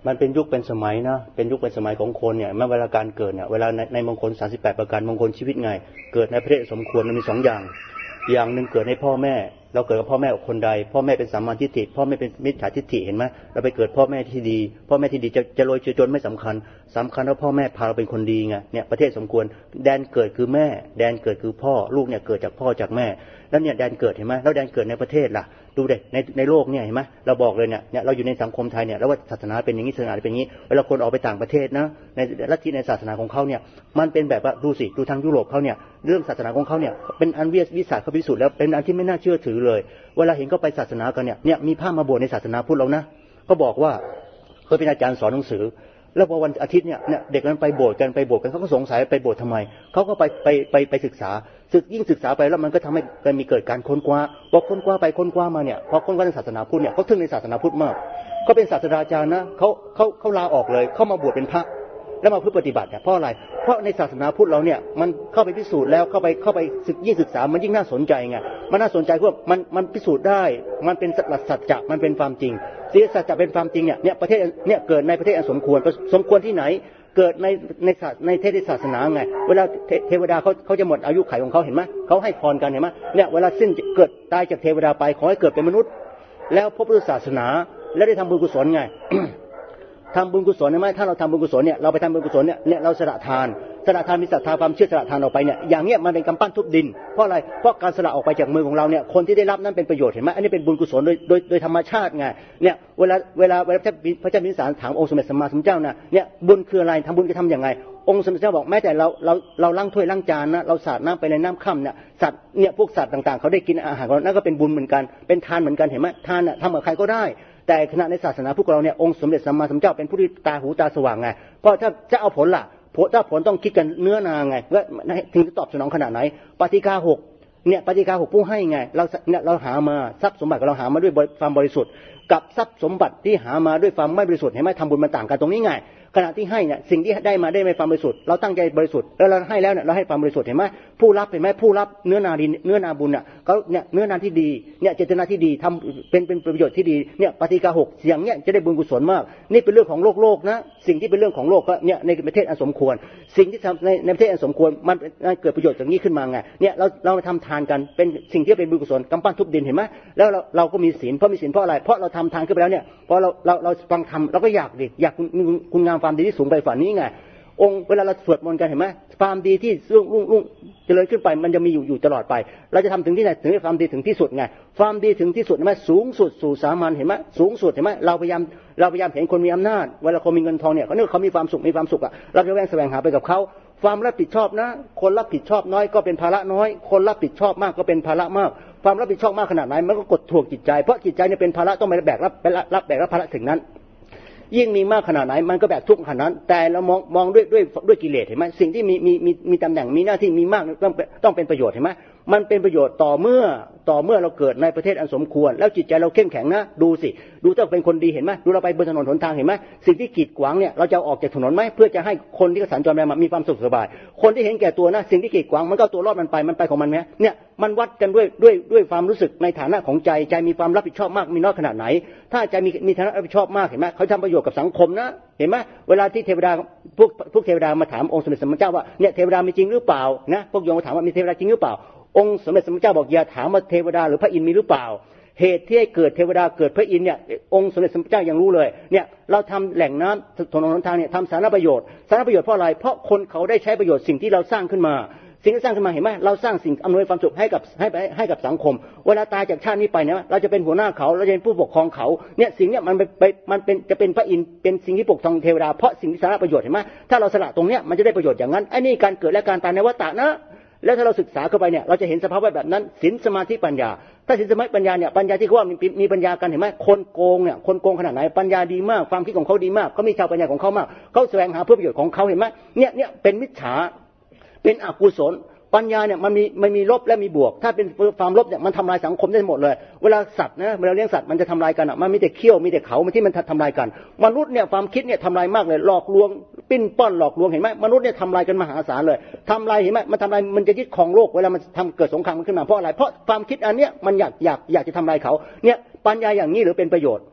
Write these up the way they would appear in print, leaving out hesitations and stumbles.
มันเป็นยุคเป็นสมัยนะเป็นยุคเป็นสมัยของคนเนี่ยเมื่อเวลาการเกิดเนี่ยเวลาในมงคล38ประการมงคลชีวิตไงเกิดในประเทศสมควรมันมี2อย่างหนึ่งเกิดในพ่อแม่เราเกิดกับพ่อแม่คนใดพ่อแม่เป็นสัมมาทิฏฐิพ่อแม่เป็นมิจฉาทิฏฐิเห็นไหมเราไปเกิดพ่อแม่ที่ดีพ่อแม่ที่ดีจะรวยจะจนไม่สำคัญว่าพ่อแม่พาเราเป็นคนดีไงเนี่ยประเทศสมควรแดนเกิดคือแม่แดนเกิดคือพ่อลูกเนี่ยเกิดจากพ่อจากแม่แล้วเนี่ยแดนเกิดเห็นไหมแล้วแดนเกิดในประเทศล่ะดูเด็ในโลกเนี่ยเห็นไหมเราบอกเลยเนี่ยเราอยู่ในสังคมไทยเนี่ยแล้วว่าศาสนาเป็นอย่างนี้ศาสนาเป็นอย่างนี้เวลาคนออกไปต่างประเทศนะในลัทธิในศาสนาของเขาเนี่ยมันเป็นแบบว่าดูสิดูทางยุโรปเขาเนี่ยเรื่องศาสนาของเขาเนี่ยเป็นอันวิสัยเขาพิสูจน์แล้วเป็นอันที่ไม่น่าเชื่อถือเลยเวลาเห็นเขาไปศาสนากันเนี่ยมีพระมาบวชในศาสนาพุทธเรานะก็บอกว่าเขาเป็นอาจารย์สอนหนังสือแล้วพอวันอาทิตย์เนี่ยเด็กมันไปโบสถ์กันเขาก็สงสัยไปโบสถ์ทำไมเขาก็ไปศึกษายิ่งศึกษาไปแล้วมันก็ทำให้มีเกิดการค้นคว้าพอค้นคว้าไปค้นคว้ามาเนี่ยพอค้นคว้าในศาสนาพุทธเนี่ยเขาทึ่งในศาสนาพุทธมากเขาเป็นศาสตราจารย์นะเขาลาออกเลยเขามาบวชเป็นพระแล้วมาเพื่อปฏิบัติเนี่ยเพราะอะไรเพราะในศาสนาพุทธเราเนี่ยมันเข้าไปพิสูจน์แล้วเข้าไปยิ่งศึกษามันยิ่งน่าสนใจไงมันน่าสนใจเพราะมันพิสูจน์ได้มันเป็นสัจจะมันเป็นความจริงสัจจะเป็นความจริงเนี่ยประเทศเนี่ยเกิดในประเทศอันสมควรที่ไหนเกิดในเทศศาสนาไงเวลาเทวดาเขาจะหมดอายุขัยของเขาเห็นไหมเขาให้พรกันเห็นไหมเนี่ยเวลาสิ้นเกิดตายจากเทวดาไปขอให้เกิดเป็นมนุษย์แล้วพบพุทธศาสนาแล้วได้ทำบุญกุศลไง ทำบุญกุศลใช่ไหมถ้าเราทำบุญกุศลเนี่ยเราไปทำบุญกุศลเนี่ยเราสละทานมีศรัทธาความเชื่อสละทานออกไปเนี่ยอย่างเงี้ยมันเป็นกำปั้นทุบดินเพราะอะไรเพราะการสละออกไปจากมือของเราเนี่ยคนที่ได้รับนั้นเป็นประโยชน์เห็นไหมอันนี้เป็นบุญกุศลโดยธรรมชาติไงเนี่ยเวลาพระเจ้าพิมพิสารถามองค์สมเด็จสัมมาสัมพุทธเจ้านะเนี่ยบุญคืออะไรทำบุญจะทำยังไงองค์สมเด็จเจ้าบอกแม้แต่เราล้างถ้วยล้างจานนะเราสาดน้ำไปในน้ำค่ำเนี่ยสัตว์เนี่ยพวกสัตว์ต่างๆเขาได้กินอาหารของนั่นก็เป็นบุญเหมือนกันเป็นทานเหมือนกันเห็นไหมทานน่ะทำกับใครก็ได้แต่ขณะในศาสนาพวกเราเนี่ยองค์สมเด็จสัมมาสัมพุทธเจ้าเป็นผู้ที่ตาหูตาสว่างไงเพราะถ้าจะเอาผลล่ะถ้าผลต้องคิดกันเนื้อนาไงว่าถึงจะตอบสนองขนาดไหนปฏิฆา6เนี่ยปฏิฆา6ผู้ให้ไงเราหามาทรัพย์สมบัติเราหามาด้วยความบริสุทธิ์กับทรัพย์สมบัติที่หามาด้วยความไม่บริสุทธิ์เห็นไหมทำบุญมันต่างกันตรงนี้ไงขณะที่ให้เนี่ยสิ่งที่ได้มาได้ไม่ความบริสุทธิ์เราตั้งใจบริสุทธิ์แล้วเราให้แล้วเนี่ยเราให้ความบริสุทธิ์เห็นไหมผู้รับเห็นไหมผู้รับเนื้อนาบุญเนี่ยเขาเนี่ยเนื้อนาที่ดีเนี่ยเจตนาที่ดีทำเป็นประโยชน์ที่ดีเนี่ยปฏิฆา6อย่างเนี้ยจะได้บุญกุศลมากนี่เป็นเรื่องของโลกนะสิ่งที่เป็นเรื่องของโลกก็เนี่ยในประเทศอันสมควรสิ่งที่ทำในประเทศอันสมควรมันเกิดประโยชน์อย่างนี้ขึ้นมาไงเนี่ยเราทำทานกันเป็นสิ่งที่เป็นบุญกุศลกำปั้นทุบดินเห็นไหมแล้วเราก็มีศีลเพราะมีศีลเพราะอะไรเพราะเราทำทานขึ้นไปแล้วเนี่ยพอเราฟังธรรมเราก็อยากคุณงามความดีที่สูงไปฝันนี้ไงองค์เวลาเราสวดมนต์กันเห็นไหมความดีที่รุ่งเจริญขึ้นไปมันจะมีอยู่ตลอดไปเราจะทำถึงที่ไหนถึงความดีถึงที่สุดไงความดีถึงที่สุดเห็นไหมสูงสุดสู่สามัญเห็นไหมสูงสุดเห็นไหมเราพยายามเห็นคนมีอำนาจเวลาคนมีเงินทองเนี่ยเขามีความสุขอ่ะเราจะแสวงหาไปกับเขาความรับผิดชอบนะคนรับผิดชอบน้อยก็เป็นภาระน้อยคนรับผิดชอบมากก็เป็นภาระมากความรับผิดชอบมากขนาดไหนมันก็กดถ่วงจิตใจเพราะจิตใจเนี่ยเป็นภาระต้องไปแบกรับภาระถึงนั้นยิ่งมีมากขนาดไหนมันก็แบกทุกข์ขนาดนั้นแต่เรามองด้วยกิเลสเห็นไหมสิ่งที่มีตำแหน่งมีหน้าที่มีมากต้องเป็นประโยชน์เห็นไหมมันเป็นประโยชน์ต่อเมื่อเราเกิดในประเทศอันสมควรแล้วจิตใจเราเข้มแข็งนะดูต้องเป็นคนดีเห็นไหมดูเราไปบนถนนหนทางเห็นไหมสิ่งที่กีดขวางเนี่ยเราจะออกจากถนนไหมเพื่อจะให้คนที่สัญจรไปมามีความสุขสบายคนที่เห็นแก่ตัวนะสิ่งที่กีดขวางมันก็ตัวรอดมันไปของมันไหมเนี่ยมันวัดกันด้วยความรู้สึกในฐานะของใจมีความรับผิดชอบมากมีน้อยขนาดไหนถ้าใจมีฐานะรับผิดชอบมากเห็นไหมเขาทำประโยชน์กับสังคมนะเห็นไหมเวลาที่เทวดาพวกเทวดามาถามองค์สมเด็จสัมมาสัมพุทธเจ้าว่าเนี่ยเทวดามีจริงหรือเปล่านะพวกโยมมาถามว่ามีเทวดาจริงหรือเปล่าองค์สมเด็จสัมมาสัมพุทธเจ้าบอกอย่าถามว่าเทวดาหรือพระอินทร์มีหรือเปล่าเหตุที่ให้เกิดเทวดาเกิดพระอินทร์เนี่ยองค์สมเด็จสัมมาสัมพุทธเจ้ายังรู้เลยเนี่ยเราทำแหล่งน้ำถนนหนทางเนี่ยทำสาธารณประโยชน์เพราะอะไรเพราะคนเขาได้ใช้ประโยชน์สิ่งที่เราสร้างขึ้นมาสิ่งที่สร้างขึ้นมาเห็นไหมเราสร้างสิ่งอำนวยความสุขให้กับสังคมเวลาตายจากชาตินี้ไปเนี่ยเราจะเป็นหัวหน้าเขาเราจะเป็นผู้ปกครองเขาเนี่ยสิ่งเนี้ยมันเป็นจะเป็นพระอินทร์เป็นสิ่งที่ปกครองเทวดาเพราะสิ่งที่สาธารณประโยชน์เห็นไหมถ้าเราสละตรงเนี้ยมันจะได้ประโยชน์อย่างนั้นไอ้นี่การเกิดและการตายในวัฏฏะนะแล้วถ้าเราศึกษาเข้าไปเนี่ยเราจะเห็นสภาพแบบนั้นศีลสมาธิปัญญาถ้าศีลสมาธิปัญญาเนี่ยปัญญาที่เขาว่ามีปัญญากันเห็นไหมคนโกงขนาดไหนปัญญาดีมากความคิดของเขาดีมากเขามีชาวปัญญาของเขามากเขาแสวงหาเพื่อประโยชน์ของเขาเห็นไหมเนี่ยเป็นมิจฉาเป็นอกุศลปัญญาเนี่ยมันมีลบและมีบวกถ้าเป็นความลบเนี่ยมันทำลายสังคมได้หมดเลยเวลาสัตว์นะเวลาเลี้ยงสัตว์มันจะทำลายกันอ่ะมันมีแต่เขี้ยวมีแต่เขาที่มันทำลายกันมนุษย์เนี่ยความคิดเนี่ยทำลายมากเลยหลอกลวงปิ้นป้อนหลอกลวงเห็นไหมมนุษย์เนี่ยทำลายกันมหาศาลเลยทำลายเห็นไหมมันทำลายมันจะยึดครองโลกเวลามันทำเกิดสงครามมันขึ้นมาเพราะอะไรเพราะความคิดอันเนี้ยมันอยากจะทำลายเขาเนี่ยปัญญาอย่างนี้หรือเป็นประโยชน์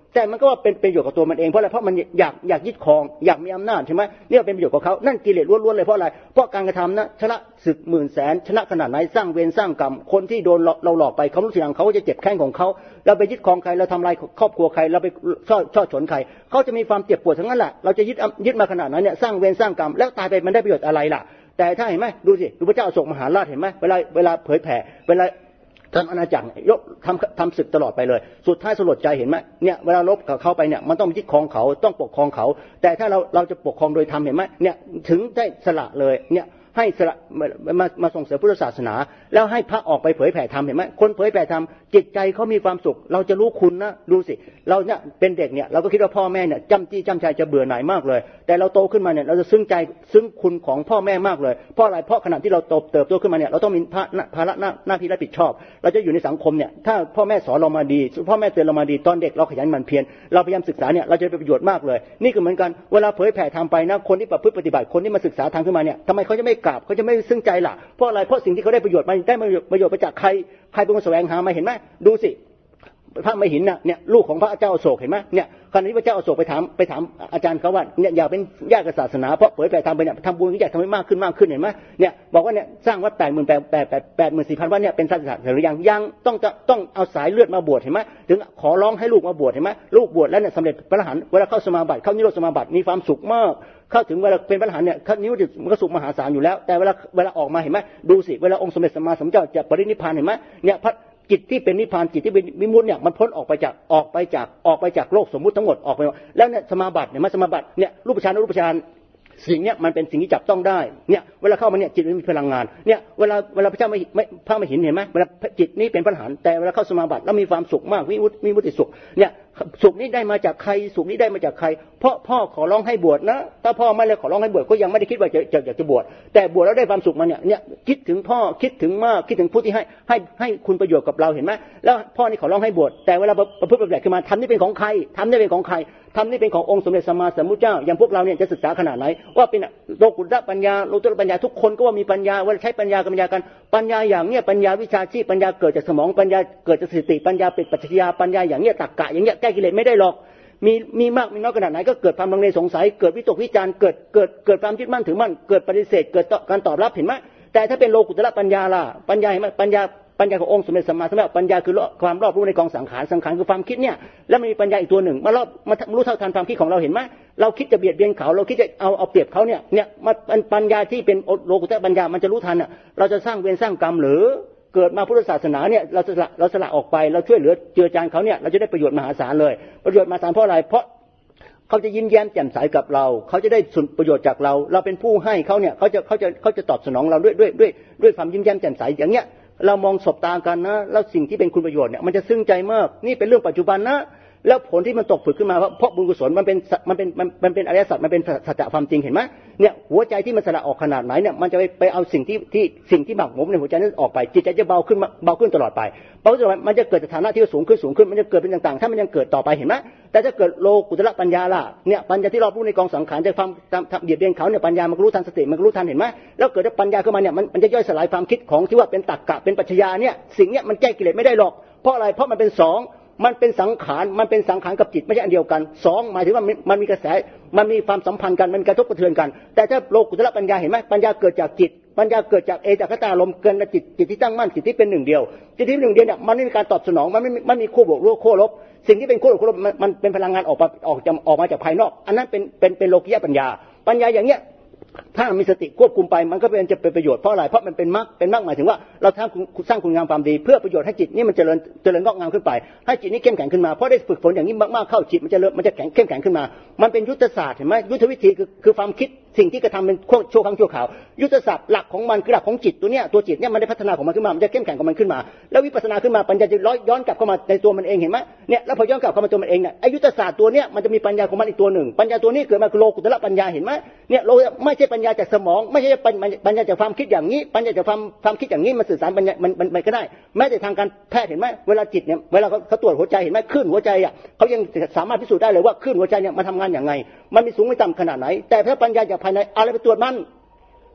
แต่มันก็ว่าเป็นประโยชน์กับตัวมันเองเพราะอะไรเพราะมันอยากยึดครองอยากมีอำนาจใช่ไหมเนี่ยเป็นประโยชน์กับเขานั่นกิเลสล้วนๆเลยเพราะอะไรเพราะการกระทำนะชนะศึกหมื่นแสนชนะขนาดไหนสร้างเวรสร้างกรรมคนที่โดนเราหลอกไปเขารู้สึกอย่างเขาจะเจ็บแค้นของเขาเราไปยึดครองใครเราทำลายครอบครัวใครเราไปช่อฉนใครเขาจะมีความเจ็บปวดทั้งนั้นแหละเราจะยึดมาขนาดนั้นเนี่ยสร้างเวรสร้างกรรมแล้วตายไปมันได้ประโยชน์อะไรล่ะแต่ถ้าเห็นไหมดูสิพระเจ้าอโศกมหาราชเห็นไหมเวลาเผยแผ่เวลาทำอาณาจักรยกทำศึกตลอดไปเลยสุดท้ายสลดใจเห็นไหมเนี่ยเวลารบกับเขาไปเนี่ยมันต้องยึดครองเขาต้องปกครองเขาแต่ถ้าเราจะปกครองโดยธรรมเห็นไหมเนี่ยถึงได้สละเลยเนี่ยให้สละมาส่งเสริมพุทธศาสนาแล้วให้พระออกไปเผยแผ่ธรรมเห็นไหมคนเผยแผ่ธรรมจิตใจเขามีความสุขเราจะรู้คุณนะดูสิเราเนี่ยเป็นเด็กเนี่ยเราก็คิดว่าพ่อแม่เนี่ยจำจี้จำใจจะเบื่อหน่ายมากเลยแต่เราโตขึ้นมาเนี่ยเราจะซึ้งคุณของพ่อแม่มากเลยเพราะอะไรเพราะขณะที่เราเติบโตขึ้นมาเนี่ยเราต้องมีภาระหน้าที่รับผิดชอบเราจะอยู่ในสังคมเนี่ยถ้าพ่อแม่สอนเรามาดีพ่อแม่เตือนเรามาดีตอนเด็กเราขยันหมั่นเพียรเราพยายามศึกษาเนี่ยเราจะได้ประโยชน์มากเลยนี่ก็เหมือนกันเวลาเผยแผ่ธรรมไปนะคนที่ประพฤติปฏิบัติคนที่มาศึกษาธรรมขึ้นมาเนี่ยทำไมเขาจะไม่กราบเขาจะไม่ซึ้งใจล่ะเพราะอะไรเพราะสิ่งที่เขาได้ประโยชน์มาได้ประโยชน์มาจากใครเป็นคนแสวงหามาเห็นไหมดูสิพระมหินน่ะเนี่ยลูกของพระเจ้าอโศกเห็นไหมเนี่ยคราวนี้พระเจ้าอโศกไปถามอาจารย์เขาว่าเนี่ยอยากเป็นญาติกับศาสนาเพราะเผยแผ่ธรรมไปเนี่ยทำบุญอยากทำให้มากขึ้นเห็นไหมเนี่ยบอกว่าเนี่ยสร้างวัด84,000 วัดเนี่ยเป็นศาสนาหรือยังต้องเอาสายเลือดมาบวชเห็นไหมถึงขอร้องให้ลูกมาบวชเห็นไหมลูกบวชแล้วเนี่ยสำเร็จพระอรหันต์เวลาเข้าสมาบัติเข้านิโรธสมาบัติมีความสุขมากเข้าถึงเวลาเป็นพระอรหันต์เนี่ยนิ้วมันก็สุขมหาศาลอยู่แล้วแต่เวลาออกมาเห็นไหมดูสิเวลาองค์สมเด็จสัมมาสัมพุทธเจ้าจะปรินิพพานเห็นไหมเนี่ยจิตที่เป็นนิพพานจิตที่เป็นวิมุตติเนี่ยมันพ้นออกไปจากโลกสมมุติทั้งหมดออกไปแล้วเนี่ยสมาบัติเนี่ยสมาบัติเนี่ยรูปฌานสิ่งเนี้ยมันเป็นสิ่งที่จับต้องได้เนี่ยเวลาเข้ามาเนี่ยจิตมันมีพลังงานเนี่ยเวลาพระเจ้าพระมหินเห็นไหมเวลาจิตนี้เป็นพระอรหันต์แต่เวลาเข้าสมาบัติแล้วมีความสุขมากวิมุตติสุขเนี่ยสุขนี้ได้มาจากใครสุขนี้ได้มาจากใครเพราะพ่อขอร้องให้บวชนะถ้าพ่อไม่เลยขอร้องให้บวชก็ยังไม่ได้คิดว่าอยากจะบวชแต่บวชแล้วได้ความสุขมาเนี่ยคิดถึงพ่อคิดถึงมากคิดถึงผู้ที่ให้คุณประโยชน์กับเราเห็นไหมแล้วพ่อนี่ขอร้องให้บวชแต่เวลาประพฤติปฏิบัติขึ้นมาทำนี่เป็นของใครทำนี่เป็นของใครทำนี่เป็นขององค์สมเด็จสัมมาสัมพุทธเจ้าอย่างพวกเราเนี่ยจะศึกษาขนาดไหนว่าเป็นโลกุตตรปัญญาโลกุตตรปัญญาทุกคนก็ว่ามีปัญญาว่าใช้ปัญญากับปัญญากันปัญญาอย่างเนี้ยปัญญาวิชาชีพปัญญาเกิดจากสมองปัญญาเกิดจากสติปัญญาเป็นปัจจัยปัญญาอย่างเนี้ยตรรกะอย่างเนี้ยแก้กิเลสไม่ได้หรอกมีมากมีน้อยขนาดไหนก็เกิดความลังเลสงสัยเกิดวิตกวิจารเกิดความยึดมั่นถือมั่นเกิดปฏิเสธเกิดการตอบรับเห็นไหมแต่ถ้าเป็นโลกุตตรปัญญาล่ะปัญญาเห็นไหมปัญญาขององค์สมเด็จสัมมาสัมพุทธเจ้าปัญญาคือความรอบรู้ในกองสังขารคือความคิดเนี่ยแล้วมันมีปัญญาอีกตัวหนึ่งมารู้เท่าทันความคิดของเราเห็นไหมเราคิดจะเบียดเบียนเขาเราคิดจะเอาเปรียบเขาเนี่ยปัญญาที่เป็นโลกุตตรปัญญามันจะรู้ทันอ่ะเราจะสร้างเวรสร้างกรรมหรือเกิดมาพุทธศาสนาเนี่ยเราสละออกไปเราช่วยเหลือเจือจานเขาเนี่ยเราจะได้ประโยชน์มหาศาลเลยประโยชน์มหาศาลเพราะอะไรเพราะเขาจะยิ้มแย้มแจ่มใสกับเราเขาจะได้ส่วนประโยชน์จากเราเป็นผู้ให้เขาเนี่ยเขาจะตอบสนองเราด้วยความยิ้มแย้มแจ่มใสอย่างเงี้ยเรามองสบตากันนะแล้วสิ่งที่เป็นคุณประโยชน์เนี่ยมันจะซึ้งใจมากนี่เป็นเรื่องปัจจุบันนะแล้วผลที่มันตกผลึกขึ้นมาเพราะบุญกุศลมันเป็นอริยสัจมันเป็นสัจความจริงเห็นไหมเนี่ยหัวใจที่มันสละออกขนาดไหนเนี่ยมันจะไปเอาสิ่งที่หมักหมมในหัวใจนั้นออกไปจิตใจจะเบาขึ้นตลอดไปมันจะเกิดสถานะที่สูงขึ้นมันจะเกิดเป็นต่างๆถ้ามันยังเกิดต่อไปเห็นไหมแต่ถ้าเกิดโลกุตตรปัญญาล่ะเนี่ยปัญญาที่รอบรู้ในกองสังขารจะความเบียดเบียนเขาเนี่ยปัญญามันรู้ทันสติมันรู้ทันเห็นไหมแล้วเกิดปัญญาขึ้นมาเนี่ยมันจะย่อยสลายความคิดของที่ว่าเป็นตรรกะเป็นปัจจัยเนี่ยสิ่งเนี้ยมันแก้กิเลสไม่ได้หรอกเพราะอะไรเพราะมันเป็นสองมันเป็นสังขารกับจิตไม่ใช่อันเดียวกันสองหมายถึงว่ามันมีกระแสมันมีความสัมพันธ์กันมันกระทบกระเทือนกันแต่ถ้าโลกุตตรปัญญาเห็นไหมปัญญาเกิดจากจิตปัญญาเกิดจากเอจากคตารมณ์เกินจิตที่ตั้งมั่นจิตที่เป็นหนึ่งเดียวจิตที่หนึ่งเดียวเนี่ยมันไม่มีการตอบสนองมันมีคู่บวกคู่ลบสิ่งที่เป็นคู่บวกคู่ลบมันเป็นพลังงานออกมาจากภายนอกอันนั้นเป็นโลกิยะปัญญาอย่างเงี้ยถ้ามีสติควบคุมไปมันก็จะเป็นประโยชน์เพราะอะไรเพราะมันเป็นมรรคหมายถึงว่าเราสร้างคุณงามความดีเพื่อประโยชน์ให้จิตนี่มันเจริญงอกงามขึ้นไปให้จิตนี้เข้มแข็งขึ้นมาเพราะได้ฝึกฝนอย่างนี้มากๆเข้าจิตมันจะเข้มแข็งขึ้นมามันเป็นยุทธศาสตร์เห็นไหมยุทธวิธีคือความคิดสิ่งที่กระทำเป็นชั่วครั้งชั่วคราวยุทธศาสตร์หลักของมันคือหลักของจิตตัวจิตเนี่ยมันได้พัฒนาของมันขึ้นมามันจะเข้มแข็งของมันขึ้นมาแล้ววิปัสสนาขึ้นมาปัญญาจะย้อนกลับเข้ามาในตัวมันเองเห็นไหมเนี่ยแล้วพอย้อนกลับเข้ามาตัวมันเองเนี่ยยุทธศาสตร์ตัวเนี้ยมันจะมีปัญญาของมันอีกตัวหนึ่งปัญญาตัวนี้เกิดมาคือโลกุตตรปัญญาเห็นไหมเนี่ยไม่ใช่ปัญญาจากสมองไม่ใช่ปัญญาจากความคิดอย่างนี้ปัญญาจากความคิดอย่างนี้มันสื่อสารปัญญามันก็ได้แม้แต่ทางการแพทย์เห็นไหมเวลาจิตเนี่ยเวลาเขาตรวจหัวใจเห็นไหมคลื่นหัวใจอ่ะเขายังสามารถพิสูจน์ได้เลยว่าคลื่นหัวใจเนี่ยมันทำงานอย่างไงมันมีสูงไม่ต่ำขนาดไหนแต่ถ้าปัญญาจากภายในอะไรไปตรวจมัน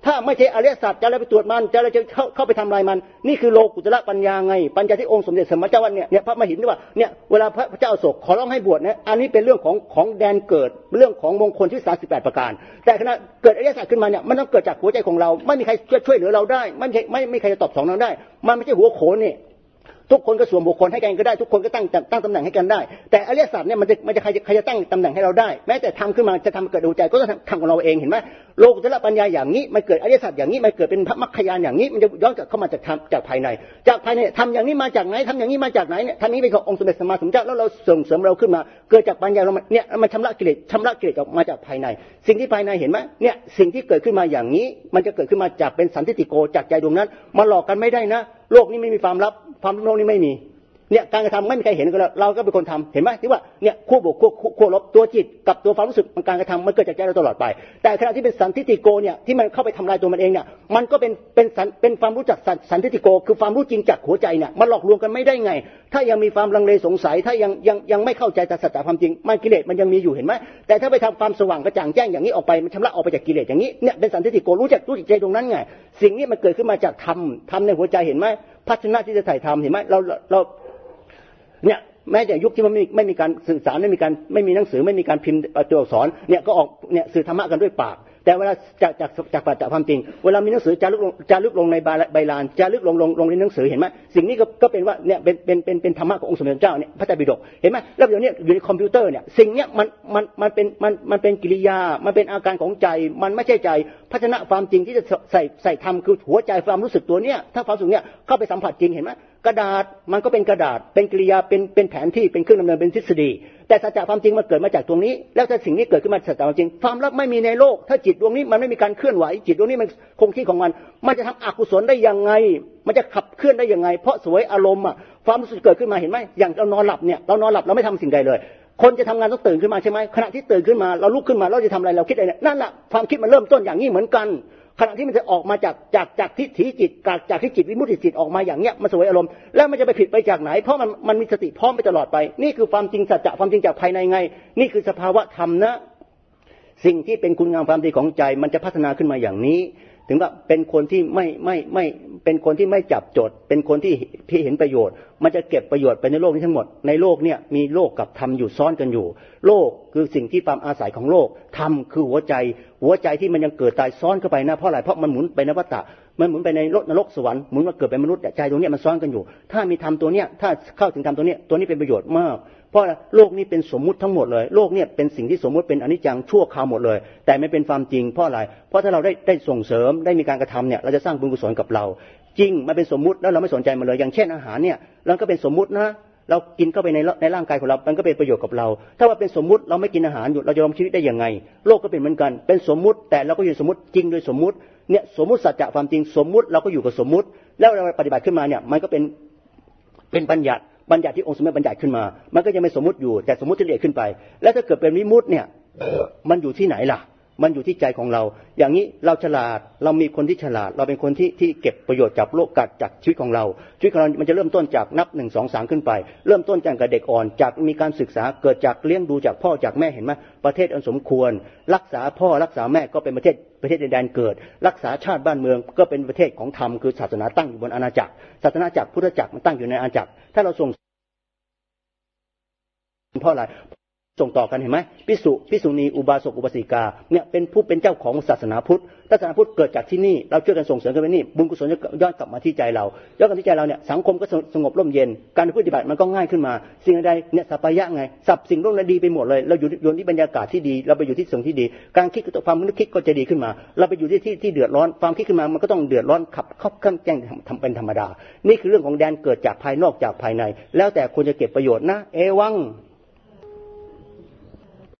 ถ้าไม่ใช่อริยสัจจะอะไรไปตรวจมันจะอะไรจะเข้าไปทำลายมันนี่คือโลกุตระปัญญาไงปัญญาที่องค์สมเด็จสมมาเจ้าวันเนี่ยพระมหินว่าเนี่ยเวลาพระเจ้าอโศกขอร้องให้บวชนะอันนี้เป็นเรื่องของแดนเกิดเรื่องของมงคลที่38ประการแต่ขณะเกิดอริยสัจขึ้นมาเนี่ยมันต้องเกิดจากหัวใจของเราไม่มีใครช่วยเหลือเราได้ไม่ใครจะตอบสนองได้มันไม่ใช่หัวโขนนี่ทุกคนก็สวมบุคคลให้กันก็ได้ทุกคนก็ตั้งตำแหน่งให้กันได้แต่อริยสัจเนี่ยมันจะใครจะตั้งตำแหน่งให้เราได้แม้แต่ทำขึ้นมาจะทำเกิดดวงใจก็ต้องทำของเราเองเห็นไหมโลกุตระปัญญาอย่างนี้มันเกิดอริยสัจอย่างนี้มันเกิดเป็นพระมรรคญาณอย่างนี้มันจะย้อนกลับเข้ามาจากภายในทำอย่างนี้มาจากไหนทำอย่างนี้มาจากไหนเนี่ยทำนี้เป็นขององค์สมเด็จสัมมาสัมพุทธเจ้าแล้วเราส่งเสริมเราขึ้นมาเกิดจากปัญญาเราเนี่ยมันชำระกิเลสออกมาจากภายในสิ่งที่ภายในเห็นไหมเนี่ยสิ่งที่เกิดขึ้นมาอย่างนี้มันจะเกิดขึ้นมาจากเป็นสันติโกจากใจดวงนั้นมาหลอกกันไม่ได้นะโลกนี้ไม่มีความลับความโลกนี้ไม่มีเนี่ยการกระทำไม่มีใครเห็นก็เราก็เป็นคนทำเห็นไหมที่ว่าเนี่ยขั้วบวกขั้วลบตัวจิตกับตัวความรู้สึกมันการกระทำมันเกิดจากใจเราตลอดไปแต่ขณะที่เป็นสันติโกเนี่ยที่มันเข้าไปทำลายตัวมันเองเนี่ยมันก็เป็นความรู้จักสันติโกคือความรู้จริงจากหัวใจเนี่ยมันหลอกลวงกันไม่ได้ไงถ้ายังมีความลังเลสงสัยถ้ายังไม่เข้าใจแต่สัจธรรมความจริงมันกิเลสมันยังมีอยู่เห็นไหมแต่ถ้าไปทำความสว่างกระจ่างแจ้งอย่างนี้ออกไปมันชำระออกไปจากกิเลสอย่างนี้เนี่ยเป็นสันติโกรู้จักใจตรงนั้นไงสิ่งนี้มันเกิดขึ้นมาจากธรรมในหัวใจเห็นไหมภาชนะที่จะถ่ายทำเห็นไหมเราเนี่ยแม้แต่ยุคที่มันไม่มีการสื่อสารไม่มีหนังสือไม่มีการพิมพ์ตัวอักษรเนี่ยก็ออกเนี่ยสื่อธรรมะกันด้วยปากแต่เวลาจากความจริงเวลามีหนังสือจารึกลงในใบลานจารึกลงในหนังสือเห็นไหมสิ่งนี้ก็เป็นว่าเนี่ยเป็นธรรมะขององค์สมเด็จเจ้าเนี่ยพระไตรปิฎกเห็นไหมแล้วเดี๋ยวนี้อยู่ในคอมพิวเตอร์เนี่ยสิ่งเนี้ยมันเป็นกิริยามันเป็นอาการของใจมันไม่ใช่ใจภาชนะความจริงที่จะใส่ธรรมคือหัวใจความรู้สึกตัวเนี้ยถ้าความรู้สึกเนี้ยเข้าไปสัมผัสจริงเห็นไหมกระดาษมันก็เป็นกระดาษเป็นกิริยาเป็นแผนที่เป็นเครื่องดำเนินเป็นทฤษฎีแต่สัจจะความจริงมันเกิดมาจากตรงนี้แล้วถ้าสิ่งนี้เกิดขึ้นมาสัจจะความจริงความลับไม่มีในโลกถ้าจิตดวงนี้มันไม่มีการเคลื่อนไหวจิตดวงนี้มันคงที่ของมันจะทำอกุศลได้ยังไงมันจะขับเคลื่อนได้ยังไงเพราะสวยอารมณ์ความรู้สึกเกิดขึ้นมาเห็นไหมอย่างเรานอนหลับเนี่ยเรานอนหลับเราไม่ทำสิ่งใดเลยคนจะทำงานต้องตื่นขึ้นมาใช่ไหมขณะที่ตื่นขึ้นมาเราลุกขึ้นมาเราจะทำอะไรเราคิดอะไรนั่นแหละความคิดมันเริ่มต้นอย่างนี้เหมือนกันขณะที่มันจะออกมาจากทิฏฐิจิตจากที่จิตวิมุตติจิตออกมาอย่างเนี้ยมันสวยอารมณ์แล้วมันจะไปผิดไปจากไหนเพราะมันมีสติพร้อมไปตลอดไปนี่คือความจริงสัจจะความจริงจากภายในไงนี่คือสภาวะธรรมนะสิ่งที่เป็นคุณงามความดีของใจมันจะพัฒนาขึ้นมาอย่างนี้ถึงว่าเป็นคนที่ไม่เป็นคนที่ไม่จับจดเป็นคนที่เห็นประโยชน์มันจะเก็บประโยชน์ไปในโลกนี้ทั้งหมดในโลกเนี่ยมีโลกกับธรรมอยู่ซ้อนกันอยู่โลกคือสิ่งที่ความอาศัยของโลกธรรมคือหัวใจที่มันยังเกิดตายซ้อนเข้าไปนะเพราะอะไรเพราะมันหมุนไปในวัฏฏะมันหมุนไปในนรกสวรรค์หมุนมาเกิดเป็นมนุษย์ใจตรงนี้มันซ้อนกันอยู่ถ้ามีธรรมตัวเนี้ยถ้าเข้าถึงธรรมตัวนี้เป็นประโยชน์มากเพราะโลกนี้เป็นสมมุติทั้งหมดเลยโลกเนี่ยเป็นสิ่งที่สมมุติเป็นอนิจจังชั่วคราวหมดเลยแต่ไม่เป็นความจริงเพราะอะไรเพราะถ้าเราได้ส่งเสริมได้มีการกระทำเนี่ยเราจะสร้างบุญกุศลกับเราจริงมันเป็นสมมุติแล้วเราไม่สนใจมันเลยอย่างเช่นอาหารเนี่ยเราก็เป็นสมมุตินะเรากินเข้าไปในร่างกายของเรามันก็เป็นประโยชน์กับเราถ้าว่าเป็นสมมุติเราไม่กินอาหารอยู่เราจะดำรงชีวิตได้ยังไงโลกก็เป็นเหมือนกันเป็นสมมุติแต่เราก็อยู่สมมุติจริงโดยสมมุติเนี่ยสมมุติสัจจะความจริงสมมุติเราก็อยู่กับสมมุติแล้วเราปฏิบัติขึ้นมาเนี่ยมันก็เป็นบัญญัติที่องค์สมเด็จบัญญัติขึ้นมามันก็ยังไม่สมมุติอยู่แต่สมมุติที่ละเอียดขึ้นไปแล้วถ้าเกิดเป็นวิมุตติเนี่ยมันอยู่ที่ไหนล่ะมันอยู่ที่ใจของเราอย่างนี้เราฉลาดเรามีคนที่ฉลาดเราเป็นคนที่เก็บประโยชน์จากโลกจากชีวิตของเรามันจะเริ่มต้นจากนับ1 2 3ขึ้นไปเริ่มต้นจากเด็กอ่อนจากมีการศึกษาเกิดจากเลี้ยงดูจากพ่อจากแม่เห็นไหมประเทศอันสมควรรักษาพ่อรักษาแม่ก็เป็นประเทศในแดนเกิดรักษาชาติบ้านเมืองก็เป็นประเทศของธรรมคือศาสนาตั้งอยู่บนอาณาจักรศาสนาจักรพุทธจักรมันตั้งอยู่ในอาณาจักรถ้าเราส่งเพราะอะไรส่งต่อกันเห็นไหมภิกษุณีอุบาสกอุบาสิกาเนี่ยเป็นผู้เป็นเจ้าของศาสนาพุทธศาสนาพุทธเกิดจากที่นี่เราช่วยกันส่งเสริมกันไปนี่บุญกุศลจะย้อนกลับมาที่ใจเราย้อนกลับที่ใจเราเนี่ยสังคมก็สงบร่มเย็นการปฏิบัติมันก็ง่ายขึ้นมาสิ่งใดเนี่ยสัพพยะไงสับสิ่งร่วมดีไปหมดเลยเราอยู่ที่บรรยากาศที่ดีเราไปอยู่ที่สิ่งที่ดีการคิดความนึกคิดก็จะดีขึ้นมาเราไปอยู่ที่เดือดร้อนความคิดขึ้นมามันก็ต้องเดือดร้อนขับข้ามแจ้งทำเป็นธรรมดานี่คือเรื่องของแดนเกิดจากภายนอกจากภายในแล้วแต่ควรจะเก็บประโยชน์นะเอวัง